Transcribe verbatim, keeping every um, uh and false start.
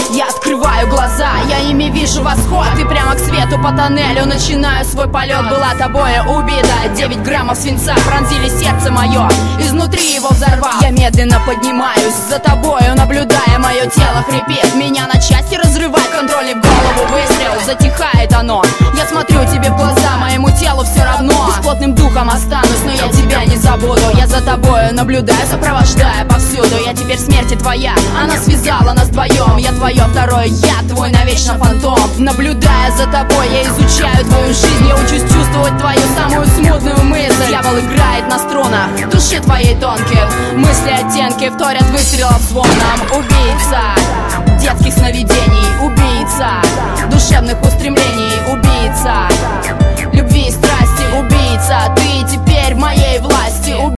Я открываю глаза, я ими вижу восход. И прямо к свету по тоннелю начинаю свой полет. Была тобою убита, девять граммов свинца пронзили сердце мое, изнутри его взорвал. Я медленно поднимаюсь за тобою, наблюдая, мое тело хрипит. Меня на части разрывает, контроль и в голову выстрел. Затихает оно, я смотрю тебе в глаза, моему телу все равно. Бесплотным духом останусь, но я тебя не забуду. Я за тобою наблюдаю, сопровождая повсюду. Я теперь смерти твоя, она связала нас вдвоем. Я твое второе я, твой навечно фантом. Наблюдая за тобой, я изучаю твою жизнь. Я учусь чувствовать твою самую смутную мысль. Дьявол играет на струнах души твоей тонких. Мысли, оттенки вторят выстрелов звоном. Убийца детских сновидений, убийца душевных устремлений, убийца любви и страсти, убийца. Ты теперь в моей власти.